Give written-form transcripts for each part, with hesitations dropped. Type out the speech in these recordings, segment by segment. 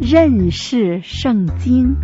认识圣经。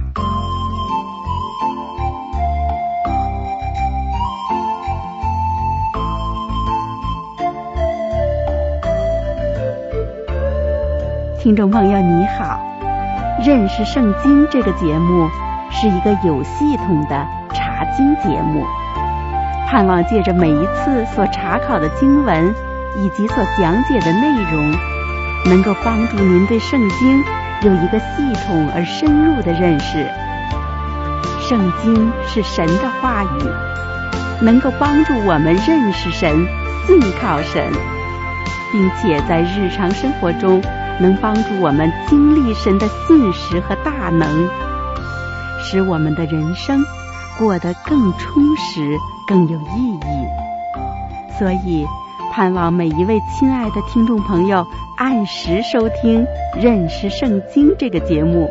听众朋友你好，认识圣经这个节目是一个有系统的查经节目，盼望借着每一次所查考的经文以及所讲解的内容，能够帮助您对圣经有一个系统而深入的认识。圣经是神的话语，能够帮助我们认识神、信靠神，并且在日常生活中能帮助我们经历神的信实和大能，使我们的人生过得更充实、更有意义。所以盼望每一位亲爱的听众朋友按时收听《认识圣经》这个节目。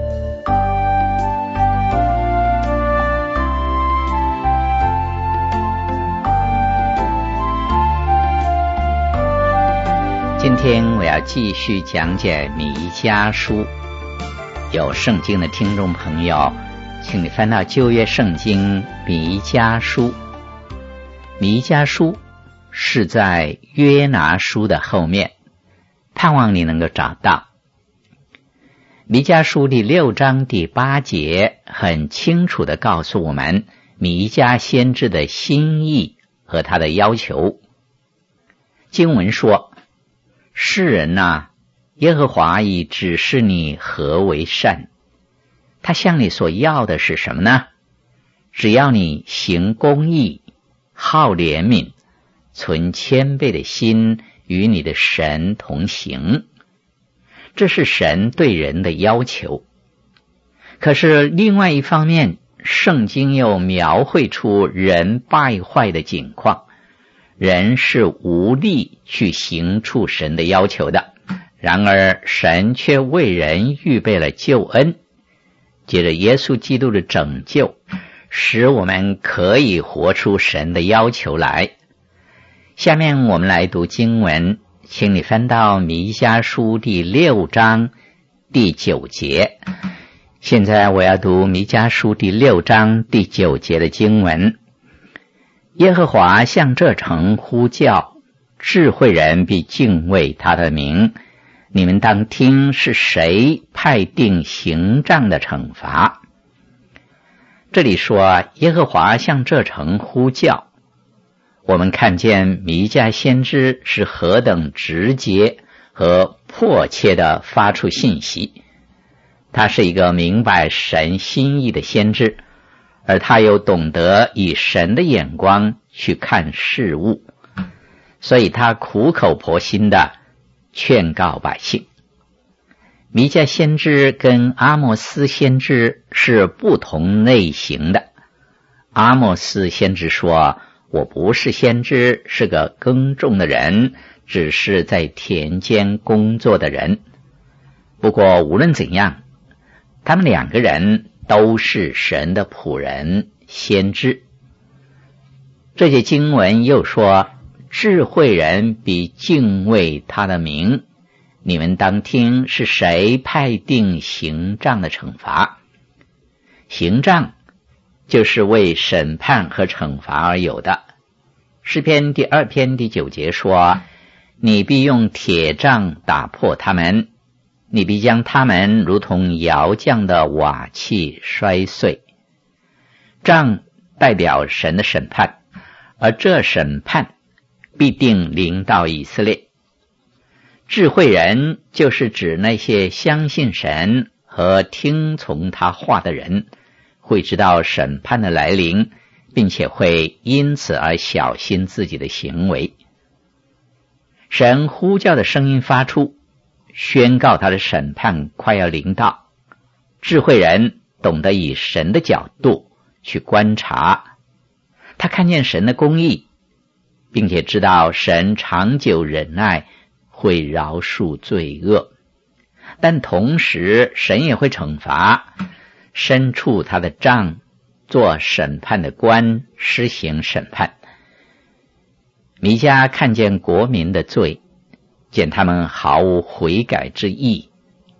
今天我要继续讲解弥迦书。有圣经的听众朋友，请你翻到旧约圣经弥迦书。弥迦书是在约拿书的后面，盼望你能够找到。弥迦书第6章第8节很清楚地告诉我们弥迦先知的心意和他的要求。经文说，世人啊，耶和华已指示你何为善。他向你所要的是什么呢？只要你行公义，好怜悯，存谦卑的心，与你的神同行。这是神对人的要求。可是另外一方面，圣经又描绘出人败坏的景况，人是无力去行处神的要求的。然而神却为人预备了救恩，借着耶稣基督的拯救，使我们可以活出神的要求来。下面我们来读经文，请你翻到弥迦书第6章第9节。现在我要读弥迦书第6章第9节的经文。耶和华向这城呼叫，智慧人必敬畏他的名。你们当听是谁派定刑杖的惩罚。这里说耶和华向这城呼叫，我们看见弥迦先知是何等直接和迫切地发出信息。他是一个明白神心意的先知，而他又懂得以神的眼光去看事物，所以他苦口婆心地劝告百姓。弥迦先知跟阿摩斯先知是不同类型的。阿摩斯先知说，我不是先知，是个耕种的人，只是在田间工作的人。不过无论怎样，他们两个人都是神的仆人先知。这些经文又说，智慧人必敬畏他的名。你们当听是谁派定刑杖的惩罚。刑杖就是为审判和惩罚而有的。诗篇第2篇第9节说，你必用铁杖打破他们，你必将他们如同窑匠的瓦器摔碎。杖代表神的审判，而这审判必定临到以色列。智慧人就是指那些相信神和听从他话的人，会知道审判的来临，并且会因此而小心自己的行为。神呼叫的声音发出，宣告他的审判快要临到。智慧人懂得以神的角度去观察，他看见神的公义，并且知道神长久忍耐，会饶恕罪恶。但同时神也会惩罚，伸出他的杖，做审判的官，施行审判。弥迦看见国民的罪，见他们毫无悔改之意，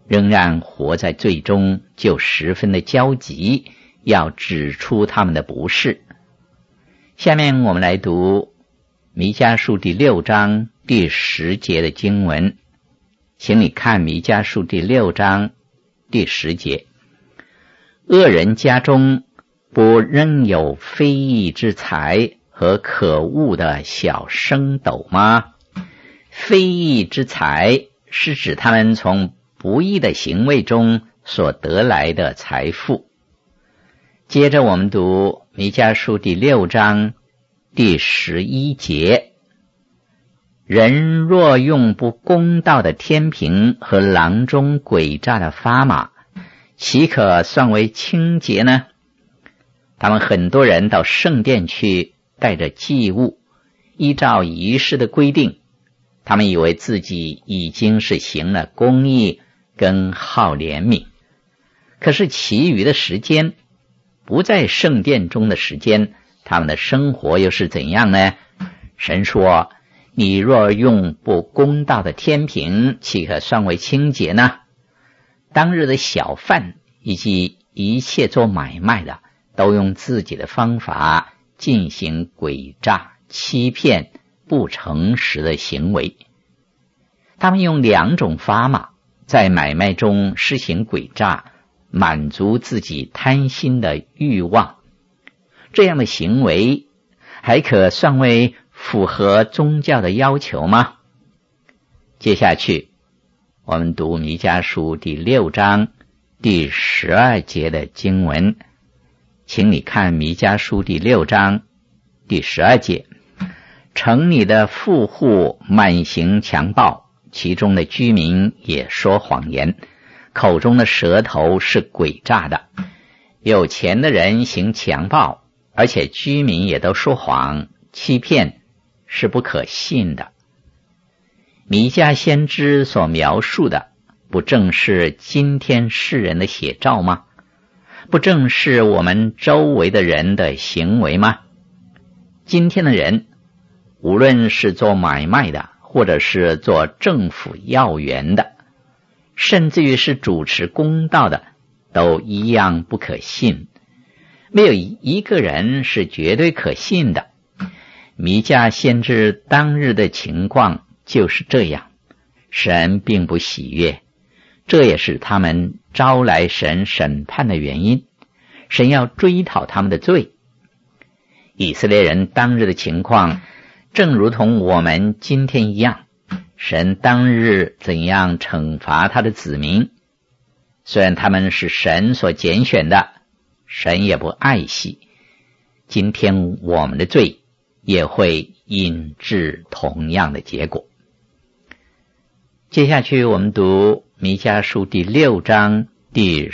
仍然活在罪中，就十分的焦急，要指出他们的不是。下面我们来读弥迦书第6章第10节的经文，请你看弥迦书第6章第10节。恶人家中不仍有非义之财和可恶的小升斗吗？非义之财是指他们从不义的行为中所得来的财富。接着我们读弥迦书第6章第11节。人若用不公道的天平和囊中诡诈的砝码，岂可算为清洁呢？他们很多人到圣殿去，带着祭物，依照仪式的规定，他们以为自己已经是行了公义跟好怜悯。可是其余的时间，不在圣殿中的时间，他们的生活又是怎样呢？神说，你若用不公道的天平，岂可算为清洁呢？当日的小贩以及一切做买卖的，都用自己的方法进行诡诈、欺骗、不诚实的行为。他们用2种砝码在买卖中施行诡诈，满足自己贪心的欲望。这样的行为还可算为符合宗教的要求吗？接下去我们读弥迦书第6章第12节的经文，请你看弥迦书第6章第12节。城里的富户满行强暴，其中的居民也说谎言，口中的舌头是诡诈的。有钱的人行强暴，而且居民也都说谎，欺骗是不可信的。弥迦先知所描述的，不正是今天世人的写照吗？不正是我们周围的人的行为吗？今天的人，无论是做买卖的，或者是做政府要员的，甚至于是主持公道的，都一样不可信。没有一个人是绝对可信的。弥迦先知当日的情况就是这样，神并不喜悦，这也是他们招来神审判的原因。神要追讨他们的罪。以色列人当日的情况正如同我们今天一样，神当日怎样惩罚他的子民，虽然他们是神所拣选的，神也不爱惜。今天我们的罪也会引致同样的结果。接下去我们读弥迦书第6章第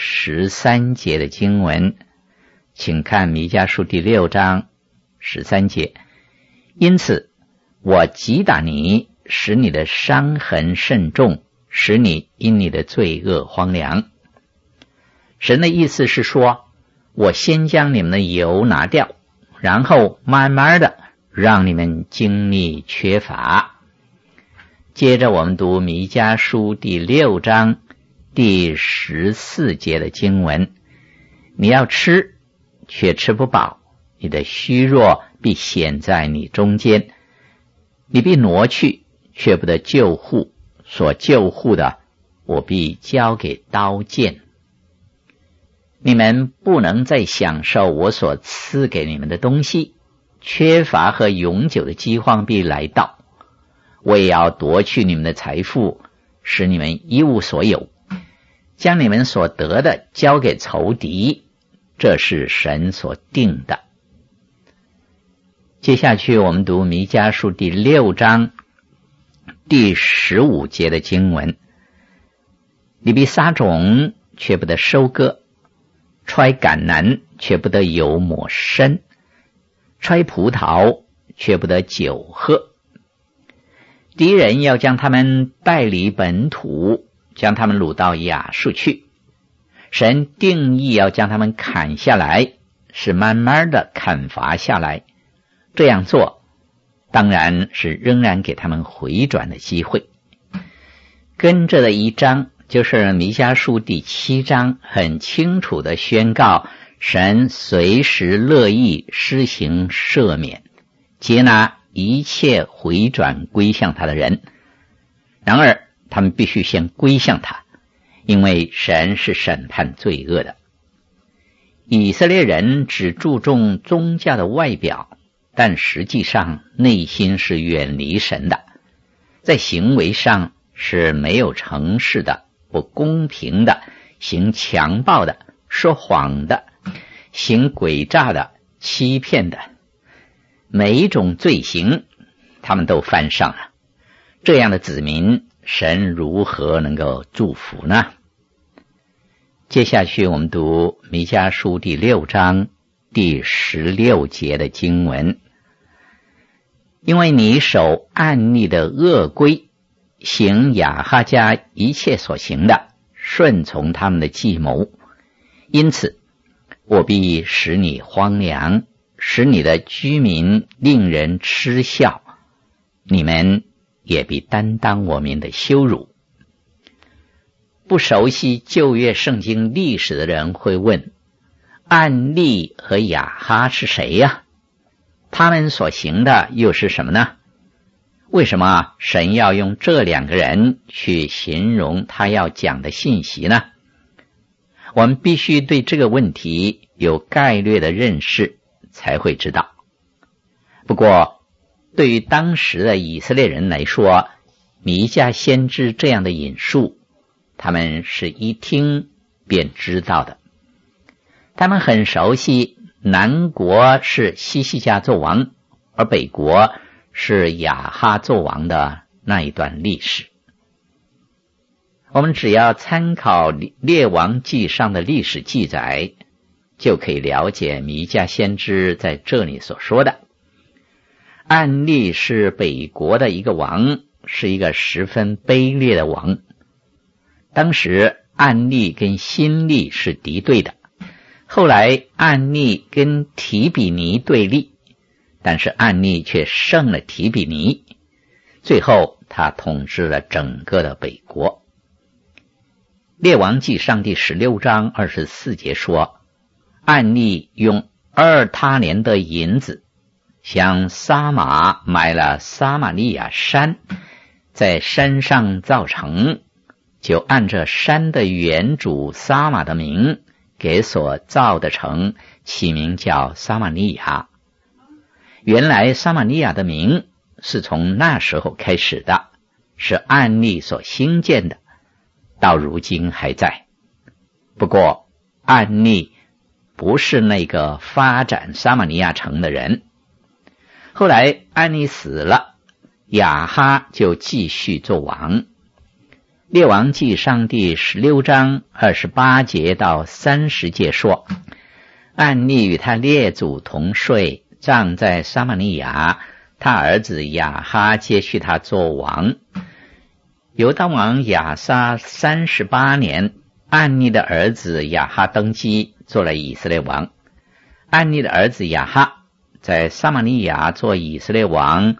13节的经文，请看弥迦书第6章13节。因此我击打你，使你的伤痕甚重，使你因你的罪恶荒凉。神的意思是说，我先将你们的油拿掉，然后慢慢的让你们经历缺乏。接着我们读弥迦书第6章第14节的经文，你要吃却吃不饱，你的虚弱必显在你中间，你必挪去却不得救护，所救护的我必交给刀剑。你们不能再享受我所赐给你们的东西，缺乏和永久的饥荒必来到，我也要夺去你们的财富，使你们一无所有，将你们所得的交给仇敌，这是神所定的。接下去我们读弥迦书第6章第15节的经文，你必撒种却不得收割，揣橄榄却不得油抹身，揣葡萄却不得酒喝。敌人要将他们带离本土，将他们掳到亚述去。神定义要将他们砍下来，是慢慢的砍伐下来。这样做当然是仍然给他们回转的机会。跟着的一章就是弥迦书第7章很清楚地宣告，神随时乐意施行赦免，接纳一切回转归向他的人。然而他们必须先归向他，因为神是审判罪恶的。以色列人只注重宗教的外表，但实际上内心是远离神的，在行为上是没有诚实的、不公平的、行强暴的、说谎的、行诡诈的、欺骗的，每一种罪行他们都犯上了。这样的子民，神如何能够祝福呢？接下去我们读弥迦书第6章第16节的经文。因为你守暗逆的恶规，行亚哈家一切所行的，顺从他们的计谋，因此我必使你荒凉，使你的居民令人嗤笑，你们也必担当我民的羞辱。不熟悉旧约圣经历史的人会问，暗利和亚哈是谁呀？他们所行的又是什么呢？为什么神要用这2个人去形容他要讲的信息呢？我们必须对这个问题有概略的认识，才会知道。不过对于当时的以色列人来说，弥迦先知这样的引述，他们是一听便知道的。他们很熟悉南国是西西家做王，而北国是亚哈做王的那一段历史。我们只要参考列王记上的历史记载，就可以了解弥迦先知在这里所说的。暗利是北国的一个王，是一个十分卑劣的王。当时暗利跟新利是敌对的，后来暗利跟提比尼对立，但是暗利却胜了提比尼，最后他统治了整个的北国。列王记上第16章24节说，暗利用2他连的银子向撒玛买了撒玛利亚山，在山上造城，就按着山的原主撒玛的名，给所造的城起名叫撒玛利亚。原来撒玛利亚的名是从那时候开始的，是暗利所兴建的，到如今还在。不过暗利不是那个发展撒玛利亚城的人。后来暗利死了，亚哈就继续做王。列王记上第16章28节到30节说，暗利与他列祖同睡，葬在撒玛利亚，他儿子亚哈接续他做王。犹大王亚撒38年，暗利的儿子亚哈登基，做了以色列王。暗利的儿子亚哈在撒玛利亚做以色列王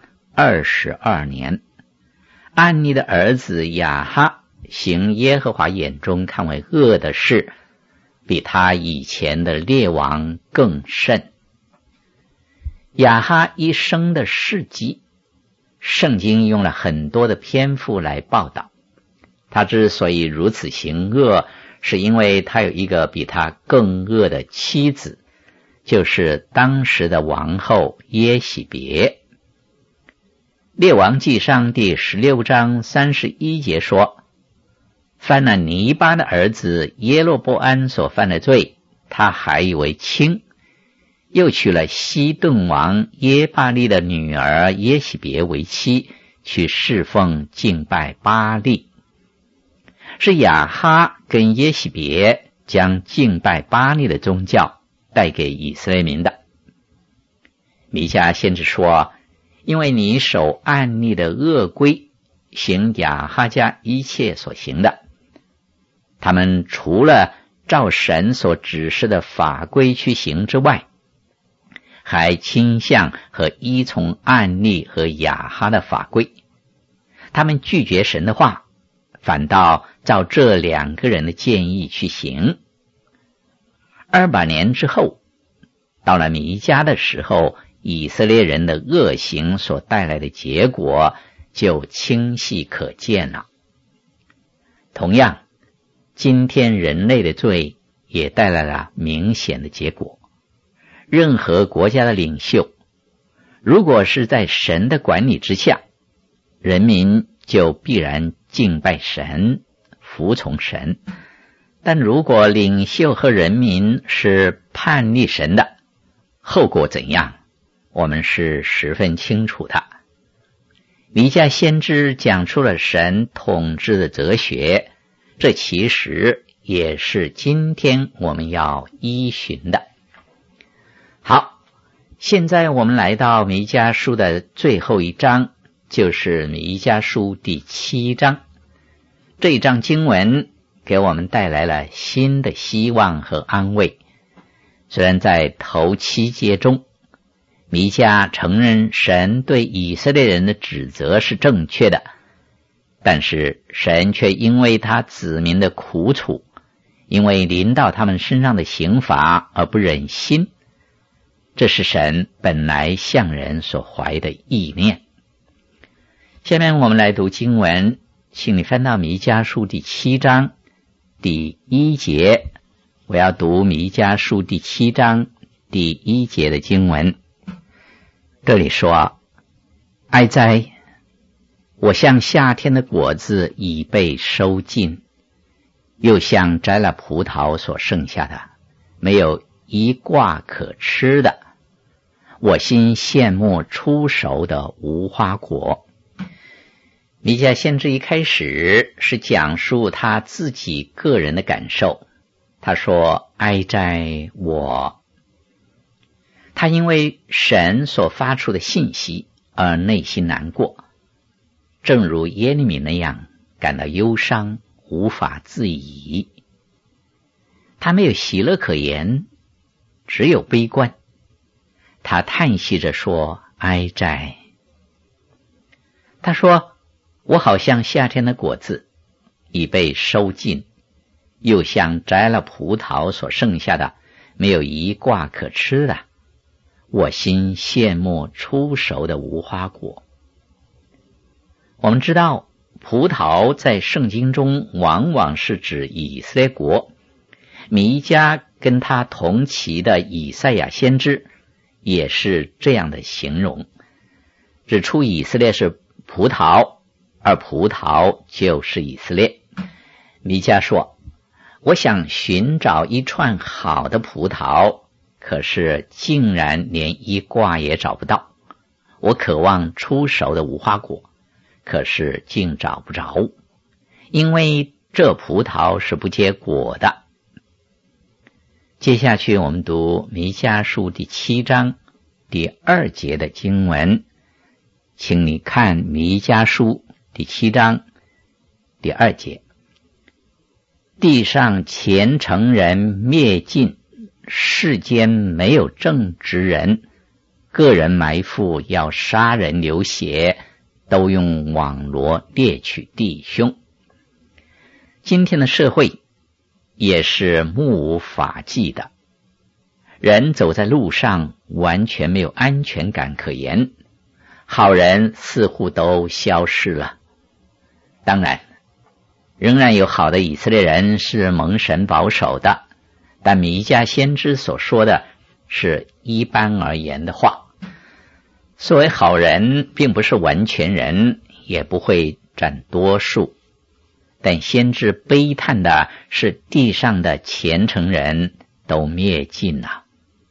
22年。暗利的儿子亚哈行耶和华眼中看为恶的事，比他以前的列王更甚。亚哈一生的事迹，圣经用了很多的篇幅来报道。他之所以如此行恶，是因为他有一个比他更恶的妻子，就是当时的王后耶洗别。列王记上第16章31节说，犯了尼巴的儿子耶罗波安所犯的罪，他还以为轻，又娶了西顿王耶巴利的女儿耶洗别为妻，去侍奉敬拜巴利。是亚哈跟耶洗别将敬拜巴利的宗教带给以色列民的。弥迦先知说，因为你守暗逆的恶规，行亚哈家一切所行的，他们除了照神所指示的法规去行之外，还倾向和依从暗逆和亚哈的法规。他们拒绝神的话， 反倒照这2个人的建议去行。200年之后，到了弥迦的时候，以色列人的恶行所带来的结果就清晰可见了。同样，今天人类的罪也带来了明显的结果。任何国家的领袖，如果是在神的管理之下，人民就必然敬拜神，服从神。但如果领袖和人民是叛逆神的，后果怎样，我们是十分清楚的。弥迦先知讲出了神统治的哲学，这其实也是今天我们要依循的。好，现在我们来到弥迦书的最后一章，就是弥迦书第7章。这一章经文给我们带来了新的希望和安慰。虽然在头7节中，弥迦承认神对以色列人的指责是正确的，但是神却因为他子民的苦楚，因为临到他们身上的刑罚而不忍心。这是神本来向人所怀的意念。下面我们来读经文，请你翻到弥迦书第7章第1节。我要读弥迦书第7章第1节的经文。这里说：哀哉，我像夏天的果子已被收尽，又像摘了葡萄所剩下的，没有一挂可吃的。我心羡慕初熟的无花果。弥迦先知一开始是讲述他自己个人的感受。他说：哀哉我。他因为神所发出的信息而内心难过，正如耶利米那样感到忧伤，无法自已。他没有喜乐可言，只有悲观。他叹息着说：哀哉。他说：我好像夏天的果子已被收尽，又像摘了葡萄所剩下的，没有一挂可吃的。我心羡慕初熟的无花果。我们知道，葡萄在圣经中往往是指以色列国。弥迦跟他同期的以赛亚先知也是这样的形容，指出以色列是葡萄，而葡萄就是以色列。弥迦说：我想寻找一串好的葡萄，可是竟然连一挂也找不到。我渴望初熟的无花果，可是竟找不着，因为这葡萄是不结果的。接下去我们读弥迦书第7章第2节的经文，请你看弥迦书第7章第2节。地上虔诚人灭尽，世间没有正直人，个人埋伏要杀人流血，都用网罗猎取弟兄。今天的社会也是目无法纪的，人走在路上完全没有安全感可言，好人似乎都消失了。当然，仍然有好的以色列人是蒙神保守的，但弥迦先知所说的是一般而言的话。所谓好人并不是完全人，也不会占多数，但先知悲叹的是地上的虔诚人都灭尽了。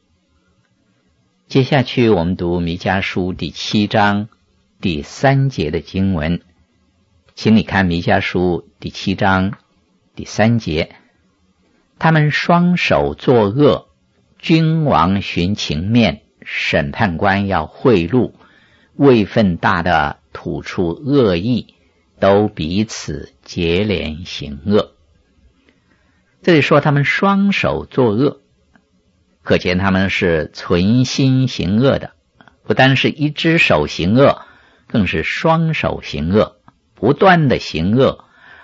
接下去我们读弥迦书第7章第3节的经文，请你看弥迦书第7章第3节。他们双手作恶，君王寻情面，审判官要贿赂，位分大的吐出恶意，都彼此结连行恶。这里说他们双手作恶，可见他们是存心行恶的，不单是一只手行恶，更是双手行恶，不断的行恶，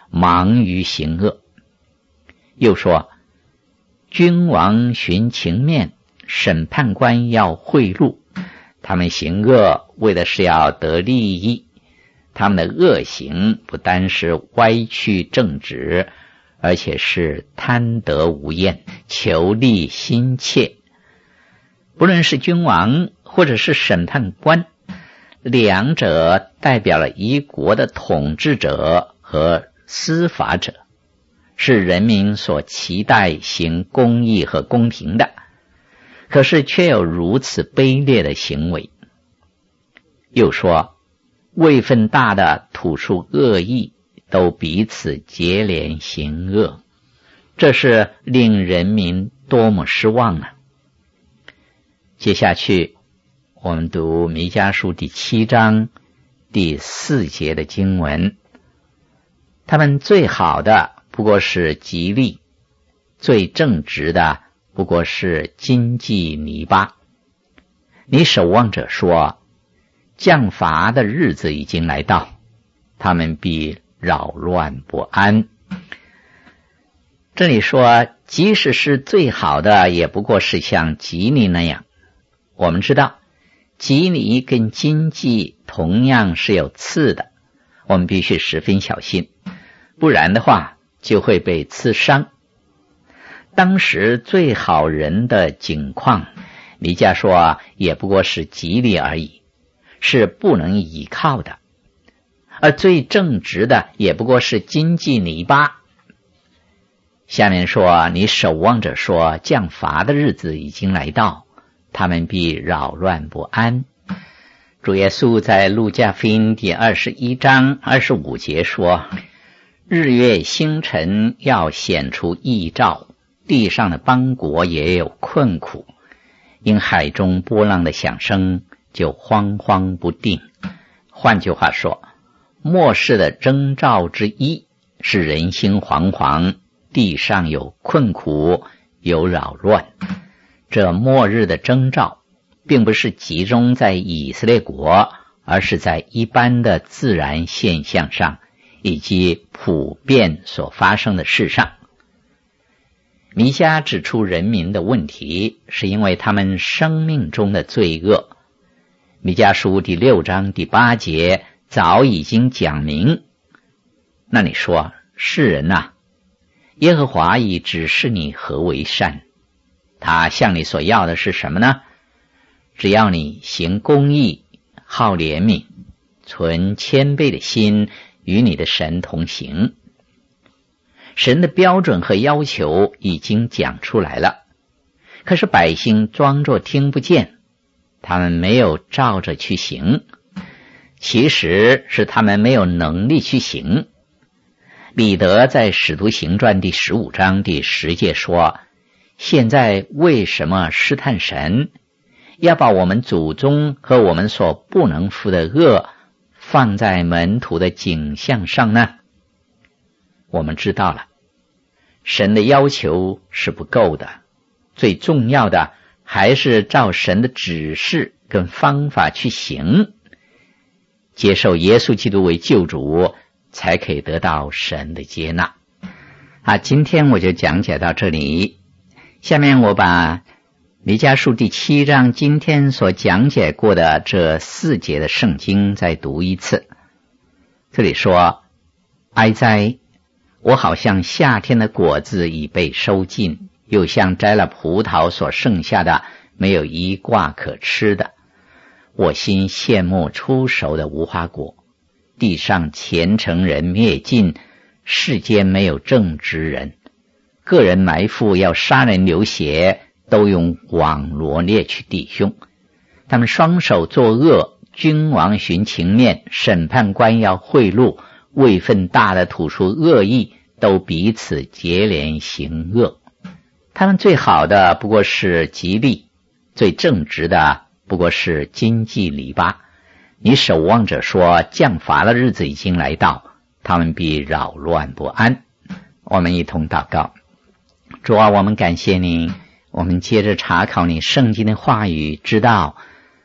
忙于行恶。又说，君王寻情面，审判官要贿赂，他们行恶为的是要得利益，他们的恶行不单是歪曲正直，而且是贪得无厌，求利心切。不论是君王或者是审判官，两者代表了一国的统治者和司法者，是人民所期待行公义和公平的，可是却有如此卑劣的行为。又说，位分大的吐出恶意，都彼此结连行恶，这是令人民多么失望啊！接下去我们读弥迦书第7章第4节的经文。他们最好的不过是吉利，最正直的不过是经济泥巴。你守望者说，降罚的日子已经来到，他们必扰乱不安。这里说，即使是最好的，也不过是像吉尼那样。我们知道，吉尼跟经济同样是有刺的，我们必须十分小心，不然的话就会被刺伤。当时最好人的景况，弥迦说也不过是吉利而已，是不能依靠的。而最正直的也不过是经济泥巴。下面说，你守望者说，降罚的日子已经来到，他们必扰乱不安。主耶稣在路加福音第21章25节说，日月星辰要显出异兆，地上的邦国也有困苦，因海中波浪的响声就惶惶不定。换句话说，末世的征兆之一是人心惶惶，地上有困苦，有扰乱。这末日的征兆并不是集中在以色列国，而是在一般的自然现象上，以及普遍所发生的事上。弥迦指出人民的问题，是因为他们生命中的罪恶。弥迦书第6章第8节早已经讲明。那你说，世人啊，耶和华已指示你何为善，他向你所要的是什么呢？只要你行公义，好怜悯，存谦卑的心，与你的神同行。神的标准和要求已经讲出来了，可是百姓装作听不见，他们没有照着去行，其实是他们没有能力去行。彼得在使徒行传第15章第10节说，现在为什么试探神，要把我们祖宗和我们所不能负的恶放在门徒的景象上呢？我们知道了，神的要求是不够的，最重要的还是照神的指示跟方法去行，接受耶稣基督为救主，才可以得到神的接纳。今天我就讲解到这里。下面我把弥迦书第7章今天所讲解过的这4节的圣经再读一次。这里说，哀哉，我好像夏天的果子已被收尽，又像摘了葡萄所剩下的没有一挂可吃的。我心羡慕出熟的无花果，地上虔诚人灭尽，世间没有正直人。个人埋伏要杀人流血，都用网罗猎取弟兄。他们双手作恶，君王寻情面，审判官要贿赂，位分大的吐出恶意，都彼此结连行恶。他们最好的不过是吉利，最正直的不过是经济篱笆。你守望者说，降罚的日子已经来到，他们必扰乱不安。我们一同祷告。主啊，我们感谢你，我们接着查考你圣经的话语，知道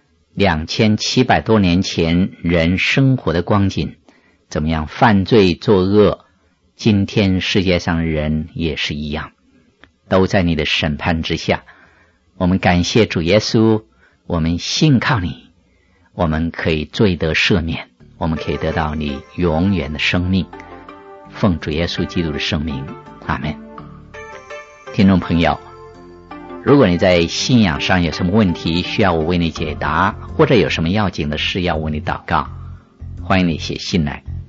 2700多年前人生活的光景，怎么样犯罪作恶， 今天世界上的人也是一样，都在你的审判之下。我们感谢主耶稣，我们信靠你，我们可以罪得赦免，我们可以得到你永远的生命。奉主耶稣基督的圣名，阿们。听众朋友，如果你在信仰上有什么问题需要我为你解答，或者有什么要紧的事要为你祷告，欢迎你写信来。